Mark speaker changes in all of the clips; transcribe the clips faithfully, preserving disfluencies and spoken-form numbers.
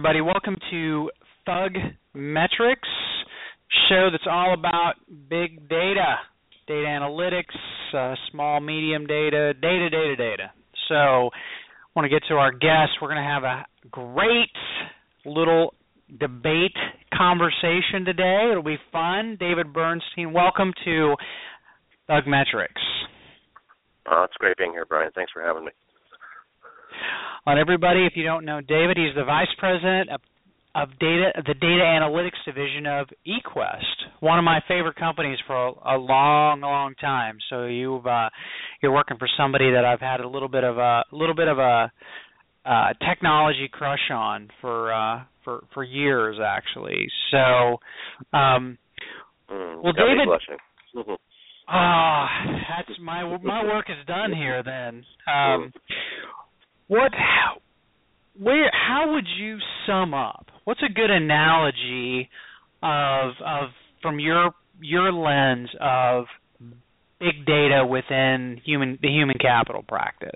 Speaker 1: everybody. Welcome to Thug Metrics, show that's all about big data, data analytics, uh, small, medium data, data, data, data. So I want to get to our guests. We're going to have a great little debate conversation today. It'll be fun. David Bernstein, welcome to Thug Metrics.
Speaker 2: Uh, it's great being here, Brian. Thanks for having me.
Speaker 1: On everybody, if you don't know David, he's the vice president of, of data, the data analytics division of eQuest, one of my favorite companies for a, a long, long time. So you've uh, you're working for somebody that I've had a little bit of a, a little bit of a uh, technology crush on for uh, for for years, actually. So, um,
Speaker 2: mm,
Speaker 1: well, David.
Speaker 2: Mm-hmm.
Speaker 1: Ah, oh, that's my my work is done here. Then. Um, What, where, how would you sum up? What's a good analogy of, of from your your lens of big data within human the human capital practice?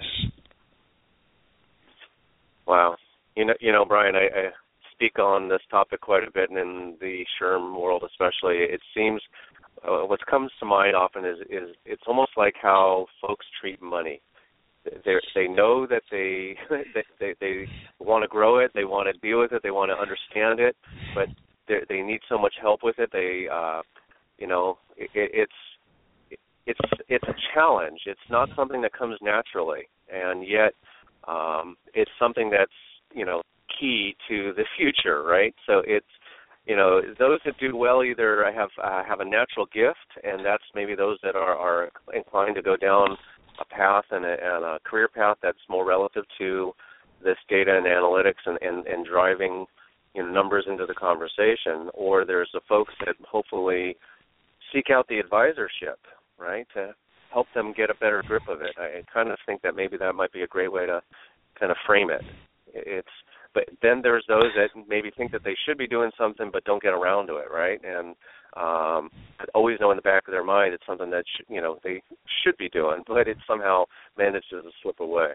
Speaker 2: Wow, you know, you know, Brian, I, I speak on this topic quite a bit, and in the SHRM world especially, it seems uh, what comes to mind often is is it's almost like how folks treat money. They they know that they they they want to grow it, they want to deal with it, they want to understand it, but they they need so much help with it. They uh, you know it, it's it's it's a challenge. It's not something that comes naturally, and yet um, it's something that's you know key to the future, right? So it's you know those that do well either have uh, have a natural gift, and that's maybe those that are are inclined to go down a path and a, and a career path that's more relative to this data and analytics and, and, and driving you know, numbers into the conversation, or there's the folks that hopefully seek out the advisorship, right, to help them get a better grip of it. I kind of think that maybe that might be a great way to kind of frame it. It's but then there's those that maybe think that they should be doing something but don't get around to it, right? And um, always know in the back of their mind it's something that sh- you know they should be doing, but it somehow manages to slip away.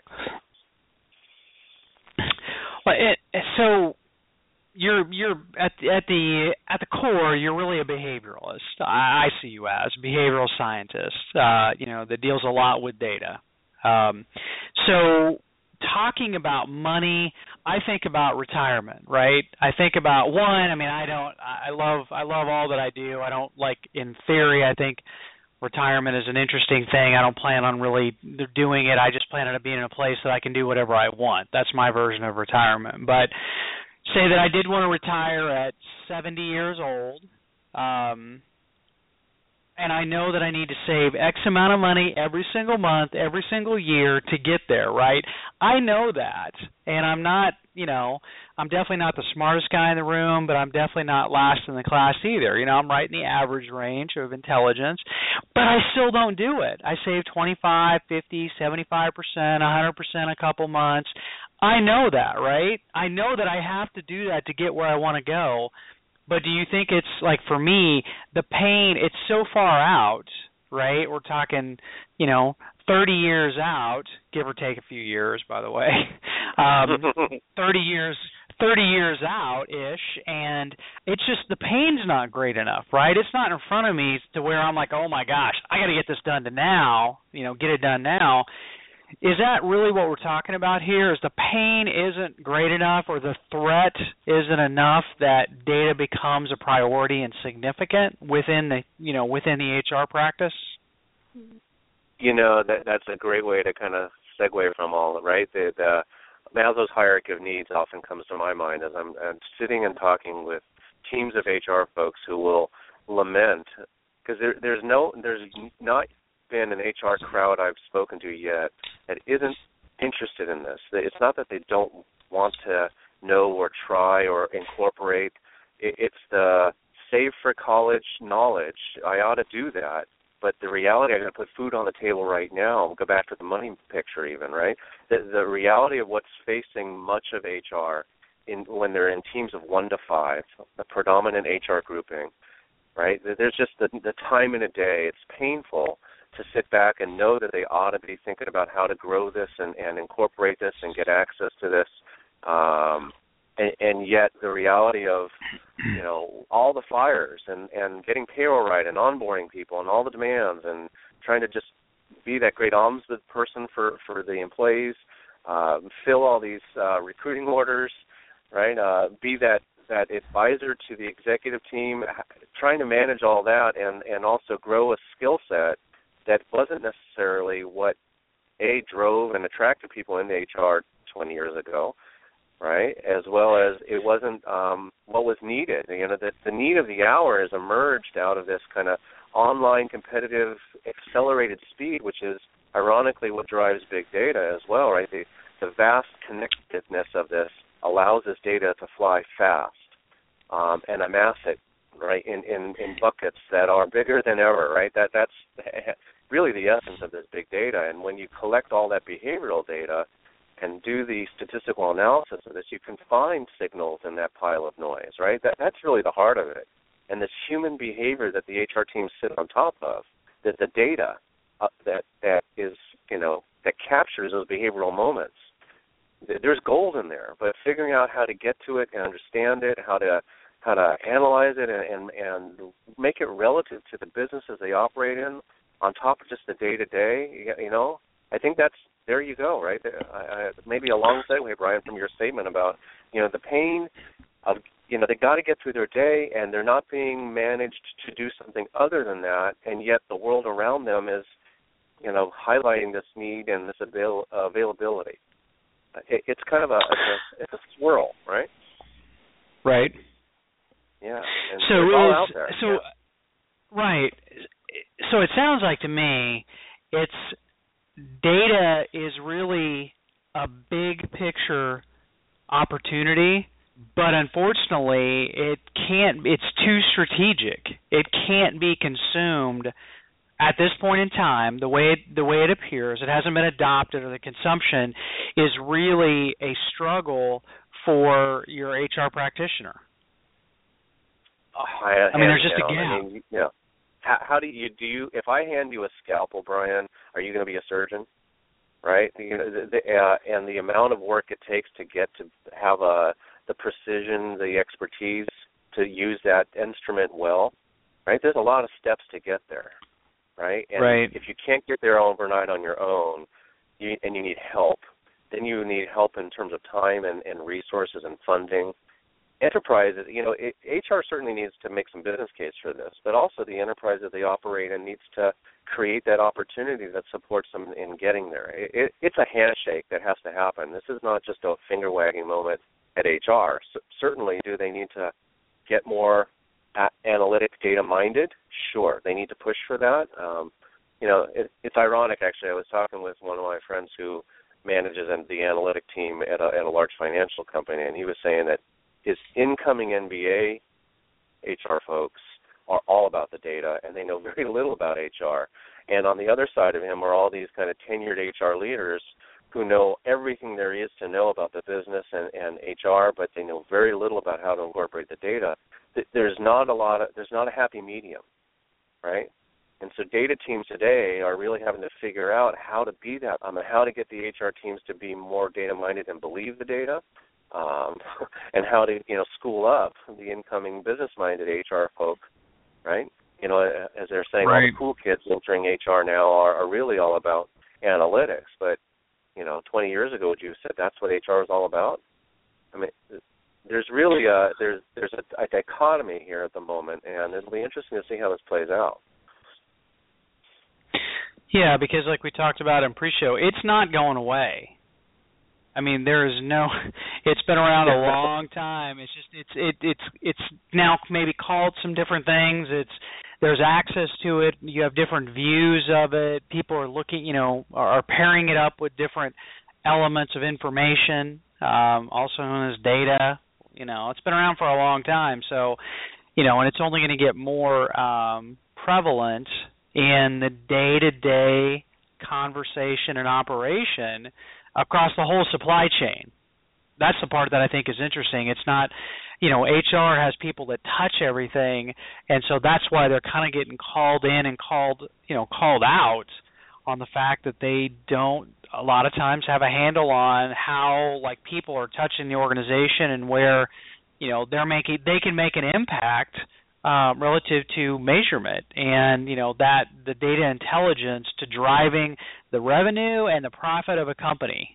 Speaker 1: Well, it, so you're you're at the, at the at the core, you're really a behavioralist. I, I see you as a behavioral scientist. Uh, you know that deals a lot with data. Um, so. Talking about money, I think about retirement, right? I think about one. I mean, I don't. I love. I love all that I do. I don't like in theory. I think retirement is an interesting thing. I don't plan on really doing it. I just plan on being in a place that I can do whatever I want. That's my version of retirement. But say that I did want to retire at seventy years old. Um, And I know that I need to save X amount of money every single month, every single year to get there, right? I know that. And I'm not, you know, I'm definitely not the smartest guy in the room, but I'm definitely not last in the class either. You know, I'm right in the average range of intelligence, but I still don't do it. I save twenty-five, fifty, seventy-five percent, one hundred percent a couple months. I know that, right? I know that I have to do that to get where I want to go. But do you think it's, like, for me, the pain, it's so far out, right? We're talking, you know, thirty years out, give or take a few years, by the way. Um, thirty years thirty years out-ish, and it's just the pain's not great enough, right? It's not in front of me to where I'm like, oh, my gosh, I got to get this done to now, you know, get it done now. Is that really what we're talking about here? Is the pain isn't great enough, or the threat isn't enough that data becomes a priority and significant within the you know within the H R practice?
Speaker 2: You know that that's a great way to kind of segue from all of it, right? The, the Maslow's hierarchy of needs often comes to my mind as I'm, I'm sitting and talking with teams of H R folks who will lament because there, there's no there's not been an H R crowd I've spoken to yet that isn't interested in this. It's not that they don't want to know or try or incorporate. It's the save for college knowledge. I ought to do that. But the reality, I'm going to put food on the table right now. Go back to the money picture even, right? The, the reality of what's facing much of H R in, when they're in teams of one to five, the predominant H R grouping, right? There's just the, the time in a day. It's painful to sit back and know that they ought to be thinking about how to grow this and, and incorporate this and get access to this. Um, and, and yet the reality of, you know, all the fires and, and getting payroll right and onboarding people and all the demands and trying to just be that great ombudsman person for, for the employees, uh, fill all these uh, recruiting orders, right, uh, be that, that advisor to the executive team, trying to manage all that and, and also grow a skill set that wasn't necessarily what, A, drove and attracted people into H R twenty years ago, right, as well as it wasn't um, what was needed. You know, the, the need of the hour has emerged out of this kind of online competitive accelerated speed, which is ironically what drives big data as well, right? The, the vast connectedness of this allows this data to fly fast um, and amass it, right, in, in, in buckets that are bigger than ever, right? That That's really the essence of this big data. And when you collect all that behavioral data and do the statistical analysis of this, you can find signals in that pile of noise, right? That, that's really the heart of it. And this human behavior that the H R teams sit on top of, that the data uh, that that is, you know, that captures those behavioral moments, there's gold in there. But figuring out how to get to it and understand it, how to how to analyze it and, and, and make it relative to the businesses they operate in, on top of just the day-to-day, you know, I think that's, there you go, right? I, I, maybe a long segue, Brian, from your statement about, you know, the pain of, you know, they got to get through their day and they're not being managed to do something other than that, and yet the world around them is, you know, highlighting this need and this avail- availability. It, it's kind of a, it's a, it's a swirl, right?
Speaker 1: Right.
Speaker 2: Yeah. And
Speaker 1: so
Speaker 2: it's all
Speaker 1: is,
Speaker 2: out there.
Speaker 1: So,
Speaker 2: yeah.
Speaker 1: Right. So it sounds like to me it's data is really a big picture opportunity, but unfortunately it can't, it's too strategic. It can't be consumed at this point in time the way it, the way it appears. It hasn't been adopted, or the consumption is really a struggle for your H R practitioner.
Speaker 2: I,
Speaker 1: I mean, there's just
Speaker 2: down.
Speaker 1: a gap.
Speaker 2: I mean, yeah. How, how do you do? You, if I hand you a scalpel, Brian, are you going to be a surgeon? Right. You know, the, the, uh, and the amount of work it takes to get to have a the precision, the expertise to use that instrument well. Right. There's a lot of steps to get there. Right. And
Speaker 1: right.
Speaker 2: if you can't get there overnight on your own, you, and you need help, then you need help in terms of time and, and resources and funding. Enterprises, you know, it, H R certainly needs to make some business case for this, but also the enterprise that they operate in needs to create that opportunity that supports them in getting there. It, it, it's a handshake that has to happen. This is not just a finger-wagging moment at H R. C- certainly, do they need to get more a- analytic data-minded? Sure, they need to push for that. Um, you know, it, it's ironic, actually. I was talking with one of my friends who manages the analytic team at a, at a large financial company, and he was saying that his incoming N B A H R folks are all about the data, and they know very little about H R. And on the other side of him are all these kind of tenured H R leaders who know everything there is to know about the business and, and H R, but they know very little about how to incorporate the data. There's not a lot of, there's not a happy medium, right? And so data teams today are really having to figure out how to be that, I mean, how to get the H R teams to be more data-minded and believe the data, um, and how to, you know, school up the incoming business-minded H R folk, right? You know, as they're saying,
Speaker 1: right.
Speaker 2: all the cool kids entering H R now are, are really all about analytics. But, you know, twenty years ago, would you have said that's what H R is all about? I mean, there's really a, there's, there's a, a dichotomy here at the moment, and it'll be interesting to see how this plays out.
Speaker 1: Yeah, because like we talked about in pre-show, it's not going away. I mean, there is no. It's been around a long time. It's just it's it it's it's now maybe called some different things. It's there's access to it. You have different views of it. People are looking, you know, are, are pairing it up with different elements of information, um, also known as data. You know, it's been around for a long time. So, you know, and it's only going to get more um, prevalent in the day-to-day conversation and operation across the whole supply chain. That's the part that I think is interesting. It's not, you know, H R has people that touch everything, and so that's why they're kind of getting called in and called, you know, called out on the fact that they don't a lot of times have a handle on how like people are touching the organization and where, you know, they're making they can make an impact uh, relative to measurement and, you know, that the data intelligence to driving the revenue and the profit of a company.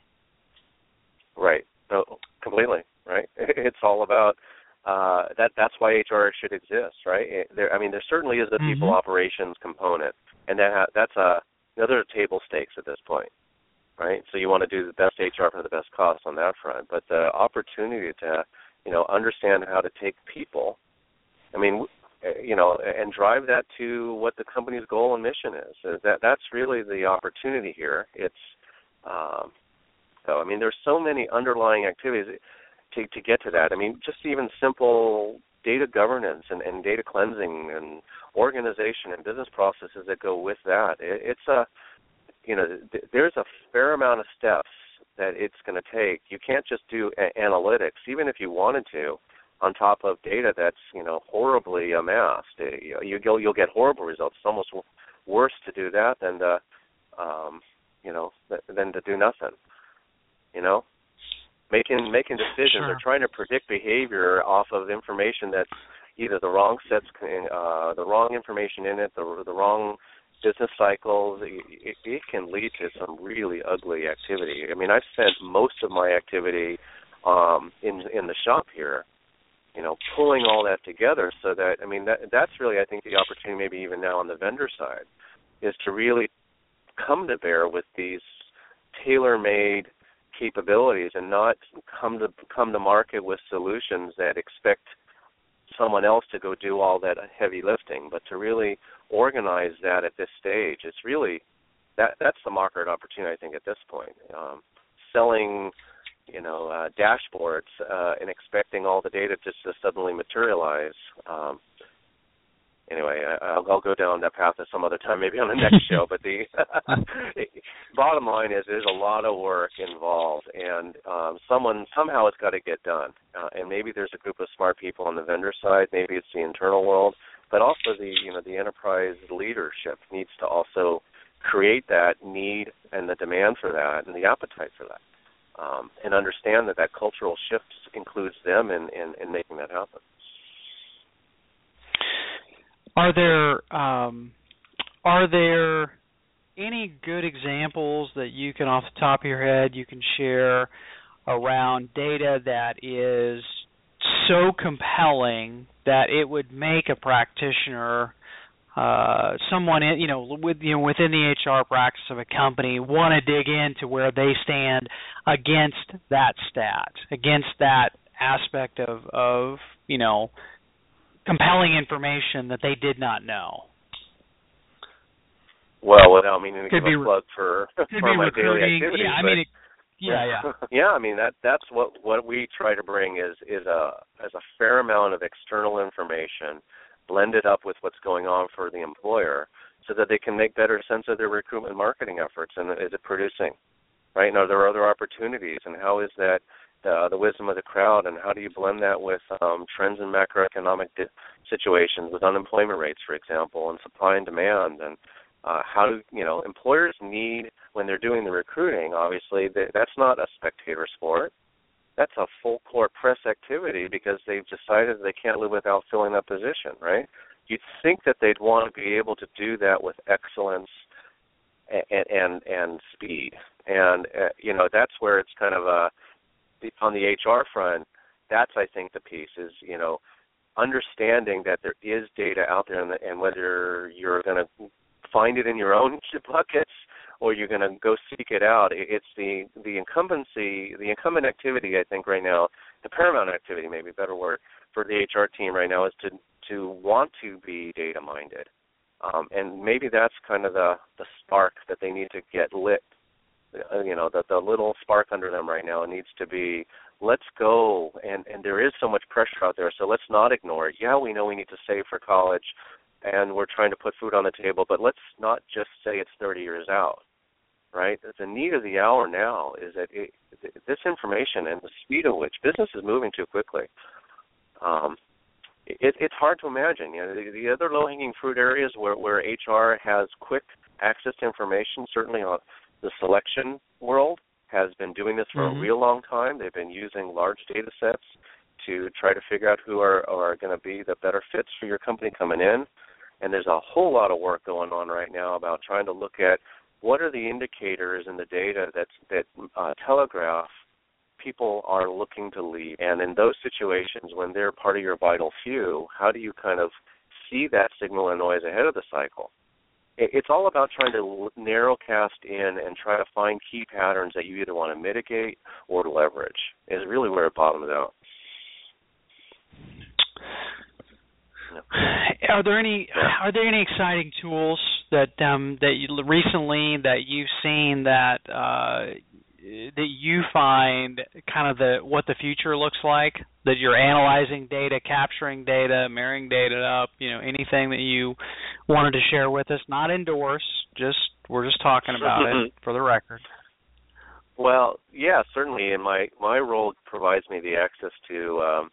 Speaker 2: Right. No, completely. Right. It's all about uh, that. That's why H R should exist. Right. It, there. I mean, there certainly is a
Speaker 1: Mm-hmm.
Speaker 2: people operations component, and that ha- that's a another table stakes at this point. Right. So you want to do the best H R for the best cost on that front, but the opportunity to, you know, understand how to take people. I mean, you know, and drive that to what the company's goal and mission is. That that's really the opportunity here. It's um, so I mean, there's so many underlying activities to to get to that. I mean, just even simple data governance and, and data cleansing and organization and business processes that go with that. It, it's a you know, th- there's a fair amount of steps that it's going to take. You can't just do a- analytics, even if you wanted to, on top of data that's, you know, horribly amassed. You, you'll, you'll get horrible results. It's almost w- worse to do that than to, um, you know, th- than to do nothing. You know, making making decisions
Speaker 1: Sure.
Speaker 2: or trying to predict behavior off of information that's either the wrong sets, uh, the wrong information in it, the the wrong business cycles. It, it can lead to some really ugly activity. I mean, I've spent most of my activity um, in in the shop here, you know, pulling all that together so that, I mean, that that's really, I think, the opportunity maybe even now on the vendor side is to really come to bear with these tailor-made capabilities and not come to come to market with solutions that expect someone else to go do all that heavy lifting, but to really organize that at this stage. It's really, that that's the market opportunity, I think, at this point. Um, selling, you know, uh, dashboards uh, and expecting all the data just to suddenly materialize. Um, anyway, I, I'll, I'll go down that path at some other time, maybe on the next show. But the bottom line is, there's a lot of work involved, and um, someone somehow it's got to get done. Uh, and maybe there's a group of smart people on the vendor side. Maybe it's the internal world, but also the you know the enterprise leadership needs to also create that need and the demand for that and the appetite for that, um, and understand that that cultural shift includes them in, in, in making that happen.
Speaker 1: Are there um, are there any good examples that you can, off the top of your head, you can share around data that is so compelling that it would make a practitioner, uh, someone in, you know, with you know within the H R practice of a company, want to dig into where they stand against that stat, against that aspect of of you know. compelling information that they did not know?
Speaker 2: Well, without meaning to
Speaker 1: could
Speaker 2: give
Speaker 1: be,
Speaker 2: a plug for,
Speaker 1: could
Speaker 2: for
Speaker 1: be
Speaker 2: my daily activities.
Speaker 1: Yeah, I
Speaker 2: but,
Speaker 1: mean, it, yeah, yeah.
Speaker 2: yeah, I mean that that's what, what we try to bring is is a as a fair amount of external information blended up with what's going on for the employer, so that they can make better sense of their recruitment marketing efforts. And is it producing, right? And are there other opportunities? And how is that Uh, the wisdom of the crowd, and how do you blend that with um, trends in macroeconomic di- situations, with unemployment rates, for example, and supply and demand, and uh, how do, you know, employers need, when they're doing the recruiting, obviously, they, that's not a spectator sport. That's a full court press activity because they've decided they can't live without filling that position, right? You'd think that they'd want to be able to do that with excellence and and, and speed. And, uh, you know, that's where it's kind of a, on the H R front, that's, I think, the piece is, you know, understanding that there is data out there, and, the, and whether you're going to find it in your own buckets or you're going to go seek it out. It's the, the incumbency, the incumbent activity, I think, right now, the paramount activity, maybe a better word, for the H R team right now is to, to want to be data-minded. Um, and maybe that's kind of the, the spark that they need to get lit. You know, the, the little spark under them right now needs to be, let's go, and, and there is so much pressure out there, so let's not ignore it. Yeah, we know we need to save for college, and we're trying to put food on the table, but let's not just say it's thirty years out, right? The need of the hour now is that it, this information and the speed at which business is moving too quickly, um, it, it's hard to imagine. You know, the, the other low-hanging fruit areas where, where H R has quick access to information, certainly on the selection world has been doing this for
Speaker 1: mm-hmm.
Speaker 2: a real long time. They've been using large data sets to try to figure out who are, are going to be the better fits for your company coming in. And there's a whole lot of work going on right now about trying to look at what are the indicators in the data that's, that uh, telegraph people are looking to leave. And in those situations, when they're part of your vital few, how do you kind of see that signal and noise ahead of the cycle? It's all about trying to narrow cast in and try to find key patterns that you either want to mitigate or to leverage is really where it bottoms out.
Speaker 1: Are there any are there any exciting tools that um, that you, recently that you've seen that uh, that you find kind of the what the future looks like? That you're analyzing data, capturing data, marrying data up. You know, anything that you wanted to share with us? Not endorse. Just we're just talking about it for the record.
Speaker 2: Well, yeah, certainly. And my my role provides me the access to. Um,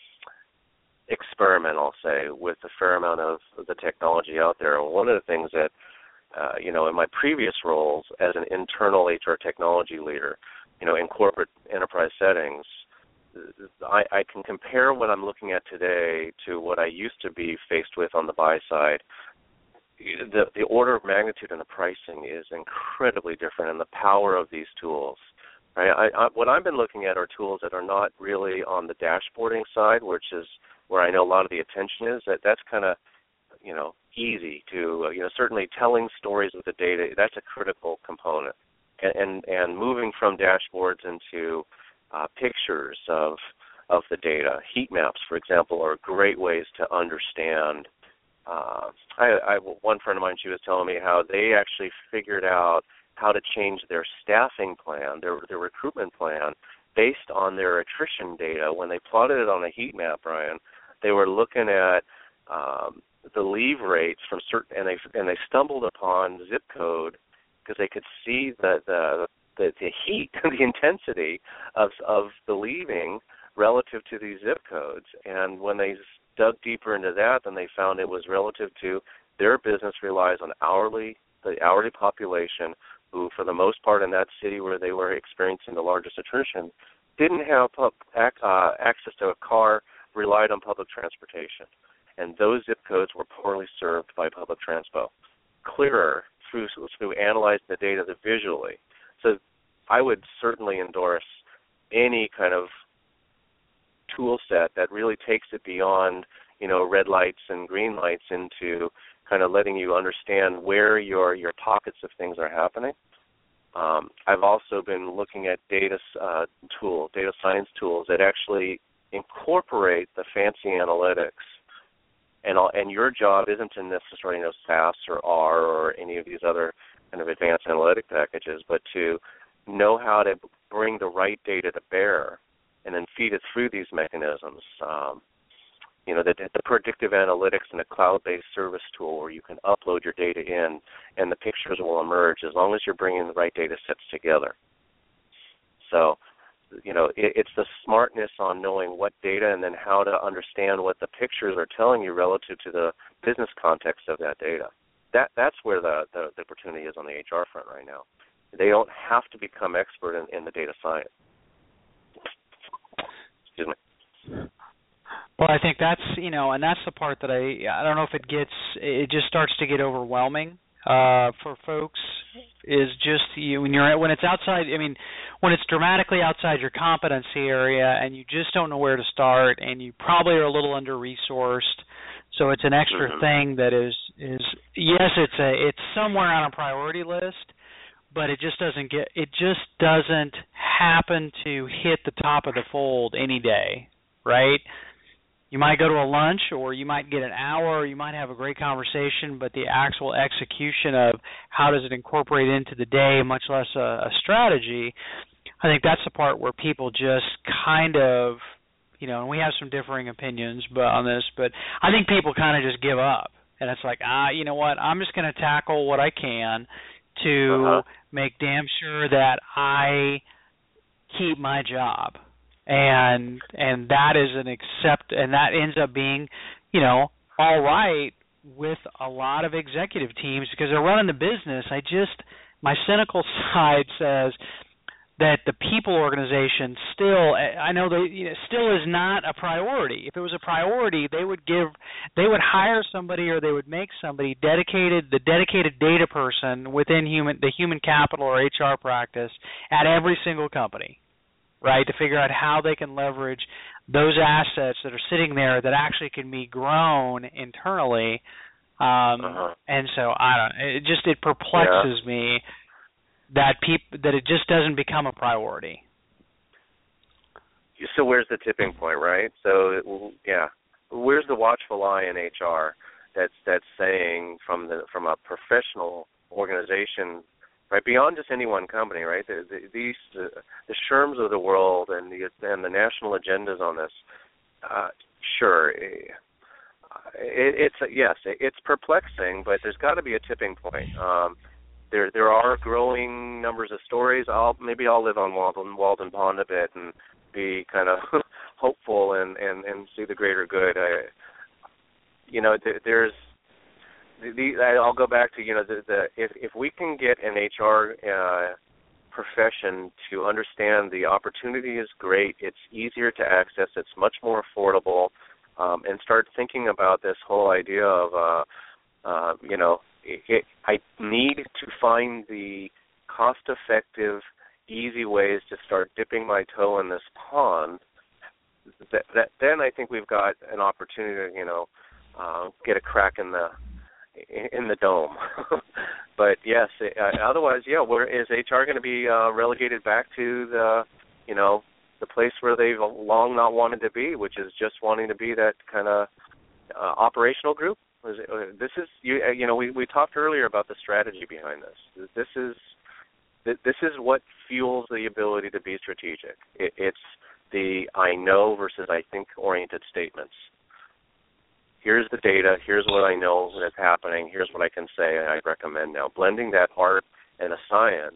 Speaker 2: experiment, I'll say, with a fair amount of the technology out there. And one of the things that, uh, you know, in my previous roles as an internal H R technology leader, you know, in corporate enterprise settings, I, I can compare what I'm looking at today to what I used to be faced with on the buy side. The, the order of magnitude and the pricing is incredibly different, and the power of these tools. Right? I, I, what I've been looking at are tools that are not really on the dashboarding side, which is where I know a lot of the attention is. That that's kind of, you know, easy to, uh, you know, certainly telling stories with the data, that's a critical component. And and, and moving from dashboards into uh, pictures of of the data, heat maps, for example, are great ways to understand. Uh, I, I one friend of mine, she was telling me how they actually figured out how to change their staffing plan, their their recruitment plan, based on their attrition data. When they plotted it on a heat map, Brian, they were looking at um, the leave rates from certain, and they and they stumbled upon zip code because they could see the the the, the heat, the intensity of of the leaving relative to these zip codes. And when they dug deeper into that, then they found it was relative to their business relies on hourly the hourly population, who for the most part in that city where they were experiencing the largest attrition didn't have pub, uh, access to a car, relied on public transportation. And those zip codes were poorly served by public transpo. Clearer through through analyzing the data visually. So I would certainly endorse any kind of tool set that really takes it beyond, you know, red lights and green lights into kind of letting you understand where your your pockets of things are happening. Um, I've also been looking at data uh, tools, data science tools that actually incorporate the fancy analytics. And all, and your job isn't to necessarily know S A S or R or any of these other kind of advanced analytic packages, but to know how to bring the right data to bear and then feed it through these mechanisms. Um, you know, the, the predictive analytics and a cloud-based service tool where you can upload your data in and the pictures will emerge as long as you're bringing the right data sets together. So, you know, it, it's the smartness on knowing what data and then how to understand what the pictures are telling you relative to the business context of that data. That That's where the, the, the opportunity is on the H R front right now. They don't have to become expert in, in the data science. Excuse me.
Speaker 1: Well, I think that's, you know, and that's the part that I, I don't know if it gets, it just starts to get overwhelming uh, for folks, is just you, when you're, when it's outside, I mean, when it's dramatically outside your competency area and you just don't know where to start and you probably are a little under-resourced, so it's an extra mm-hmm. thing that is, is, yes, it's a, it's somewhere on a priority list, but it just doesn't get, it just doesn't happen to hit the top of the fold any day, right? You might go to a lunch or you might get an hour or you might have a great conversation, but the actual execution of how does it incorporate into the day, much less a, a strategy, I think that's the part where people just kind of, you know, and we have some differing opinions but on this, but I think people kind of just give up. And it's like, ah, you know what, I'm just going to tackle what I can to uh-huh. make damn sure that I keep my job. And and that is an accept, and that ends up being, you know, all right with a lot of executive teams because they're running the business. I just my cynical side says that the people organization still, I know they, you know, still is not a priority. If it was a priority, they would give, they would hire somebody or they would make somebody dedicated, the dedicated data person within human, the human capital or H R practice at every single company, right, to figure out how they can leverage those assets that are sitting there that actually can be grown internally. Um, uh-huh. And so I don't. It just it perplexes yeah. me that peop- that it just doesn't become a priority.
Speaker 2: So where's the tipping point, right? So yeah, where's the watchful eye in H R that's that's saying from the from a professional organization, right, beyond just any one company, right? The, the, these the, the S H R Ms of the world and the and the national agendas on this, uh, sure. It, it's yes, it's perplexing, but there's got to be a tipping point. Um, There there are growing numbers of stories. I'll maybe I'll live on Walden Walden Pond a bit and be kind of hopeful and, and, and see the greater good. I, you know, th- there's the, the I'll go back to you know the, the if if we can get an H R uh, profession to understand the opportunity is great. It's easier to access. It's much more affordable, um, and start thinking about this whole idea of uh, uh, you know. It, it, I need to find the cost-effective, easy ways to start dipping my toe in this pond. That, that, then I think we've got an opportunity to, you know, uh, get a crack in the in the dome. But yes, it, uh, otherwise, yeah, where is H R going to be uh, relegated back to the, you know, the place where they've long not wanted to be, which is just wanting to be that kind of uh, operational group? This is you. You know, we, we talked earlier about the strategy behind this. This is this is what fuels the ability to be strategic. It, it's the I know versus I think oriented statements. Here's the data. Here's what I know that's happening. Here's what I can say. I recommend now blending that art and a science.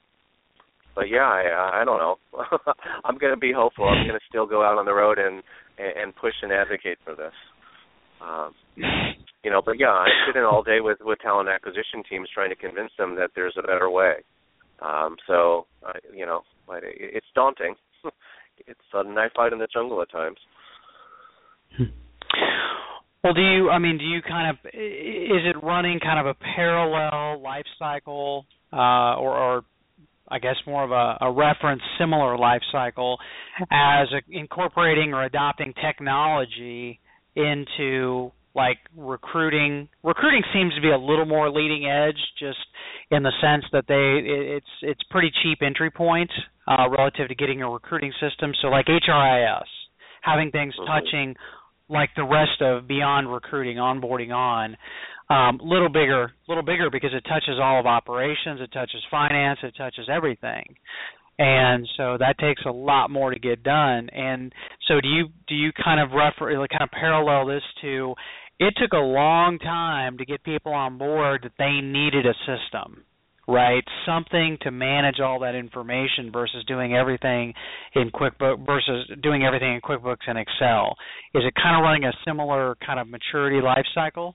Speaker 2: But yeah, I, I don't know. I'm going to be hopeful. I'm going to still go out on the road and and push and advocate for this. Um, you know, but yeah, I sit in all day with, with talent acquisition teams trying to convince them that there's a better way. Um, so, uh, you know, it's daunting. It's a knife fight in the jungle at times.
Speaker 1: Well, do you, I mean, do you kind of, is it running kind of a parallel life cycle uh, or, or I guess more of a, a reference similar life cycle as a, incorporating or adopting technology into like recruiting? Recruiting seems to be a little more leading edge, just in the sense that they it, it's it's pretty cheap entry point uh, relative to getting a recruiting system. So like H R I S, having things mm-hmm. touching like the rest of beyond recruiting, onboarding on, um, little bigger, little bigger because it touches all of operations, it touches finance, it touches everything. And so that takes a lot more to get done. And so do you do you kind of refer kind of parallel this to it took a long time to get people on board that they needed a system, right? Something to manage all that information versus doing everything in QuickBooks versus doing everything in QuickBooks and Excel. Is it kind of running a similar kind of maturity life cycle?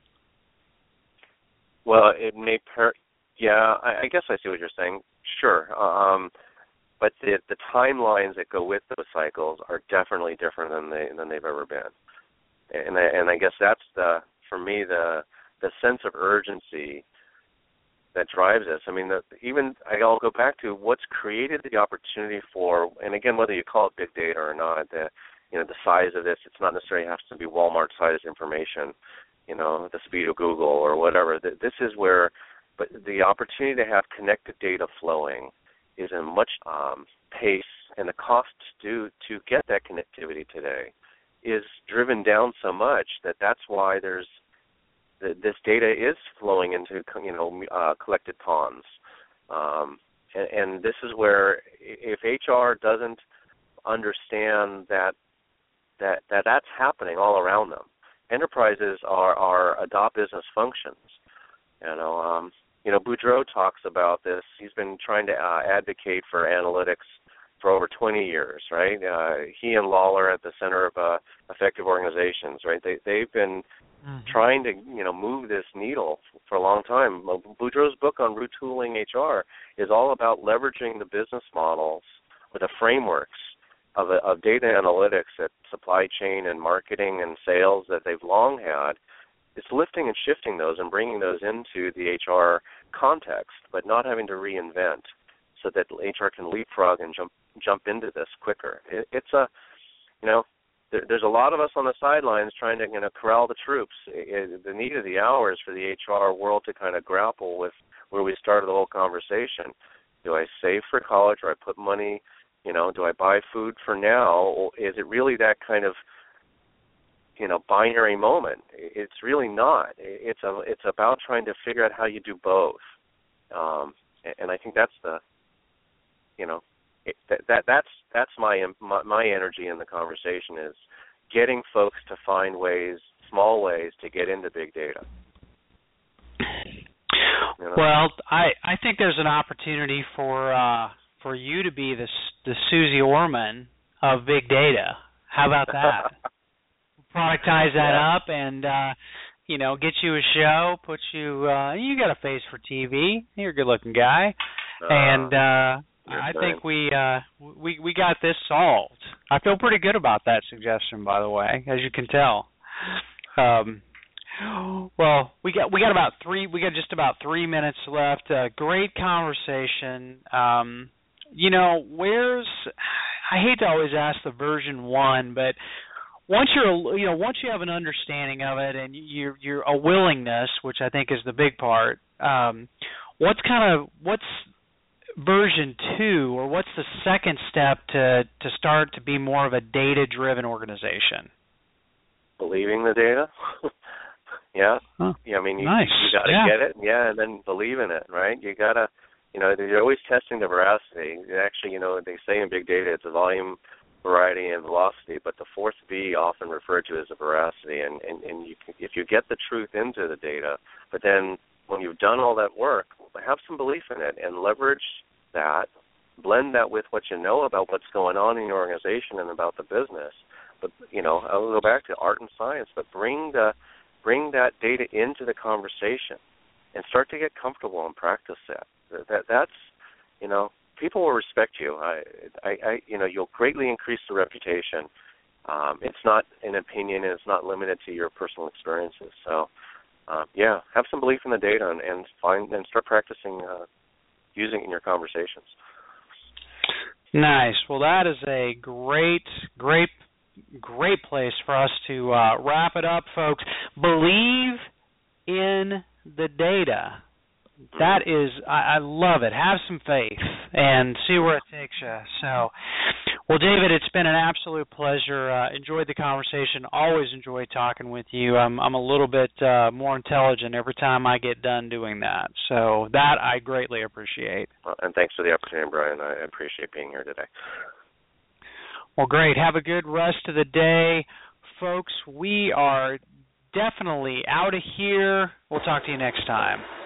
Speaker 2: Well, it may per yeah, I, I guess I see what you're saying. Sure. Um But the, the timelines that go with those cycles are definitely different than they than they've ever been, and I, and I guess that's the for me the the sense of urgency that drives us. I mean, the, even I'll go back to what's created the opportunity for, and again, whether you call it big data or not, the you know the size of this, it's not necessarily has to be Walmart-sized information, you know, the speed of Google or whatever. This is where, but the opportunity to have connected data flowing is in much um, pace, and the cost to to get that connectivity today is driven down so much that that's why there's the, this data is flowing into you know uh, collected ponds, um, and, and this is where if H R doesn't understand that that that that's happening all around them, enterprises are are adopt business functions, you know. Um, You know, Boudreaux talks about this. He's been trying to uh, advocate for analytics for over twenty years, right? Uh, he and Lawler at the Center of uh, Effective Organizations, right? They they've been mm-hmm. trying to you know move this needle for a long time. Boudreaux's book on retooling H R is all about leveraging the business models or the frameworks of, of data analytics that supply chain and marketing and sales that they've long had. It's lifting and shifting those and bringing those into the H R context, but not having to reinvent, so that H R can leapfrog and jump jump into this quicker. It, it's a, you know, there, there's a lot of us on the sidelines trying to you know corral the troops. It, the need of the hour is for the H R world to kind of grapple with where we started the whole conversation. Do I save for college, or I put money? You know, do I buy food for now? Or is it really that kind of you know, binary moment? It's really not. It's a, it's about trying to figure out how you do both. Um, and I think that's the, you know, it, that, that that's that's my, my my energy in the conversation is getting folks to find ways, small ways, to get into big data. You know?
Speaker 1: Well, I I think there's an opportunity for uh, for you to be the the Susie Orman of big data. How about that? Productize that
Speaker 2: yeah.
Speaker 1: up and, uh, you know, get you a show, put you, uh, you got a face for T V. You're a good-looking guy. Uh, and uh, I think we, uh, we we got this solved. I feel pretty good about that suggestion, by the way, as you can tell. Um, well, we got we got about three, we got just about three minutes left. Uh, great conversation. Um, you know, where's, I hate to always ask the version one, but Once you're, you know, once you have an understanding of it and you're, you're a willingness, which I think is the big part. Um, what's kind of what's version two, or what's the second step to to start to be more of a data-driven organization?
Speaker 2: Believing the data. yeah.
Speaker 1: Huh.
Speaker 2: Yeah. I mean, you,
Speaker 1: nice.
Speaker 2: you got to
Speaker 1: yeah.
Speaker 2: get it. Yeah, and then believe in it. Right. You gotta, you know, you're always testing the veracity. Actually, you know, they say in big data it's a volume, variety, and velocity, but the fourth V often referred to as a veracity, and, and, and you can, if you get the truth into the data, but then when you've done all that work, have some belief in it and leverage that, blend that with what you know about what's going on in your organization and about the business. But, you know, I'll go back to art and science, but bring the bring that data into the conversation and start to get comfortable and practice that. That that's, you know, people will respect you. I, I, I, you know, you'll greatly increase the reputation. Um, it's not an opinion, and it's not limited to your personal experiences. So, uh, yeah, have some belief in the data and, and find and start practicing uh, using it in your conversations.
Speaker 1: Nice. Well, that is a great, great, great place for us to uh, wrap it up, folks. Believe in the data. That is, I, I love it. Have some faith and see where it takes you. So, well, David, it's been an absolute pleasure. Uh, enjoyed the conversation. Always enjoy talking with you. I'm, I'm a little bit uh, more intelligent every time I get done doing that. So that I greatly appreciate.
Speaker 2: Well, and thanks for the opportunity, Brian. I appreciate being here today.
Speaker 1: Well, great. Have a good rest of the day. Folks, we are definitely out of here. We'll talk to you next time.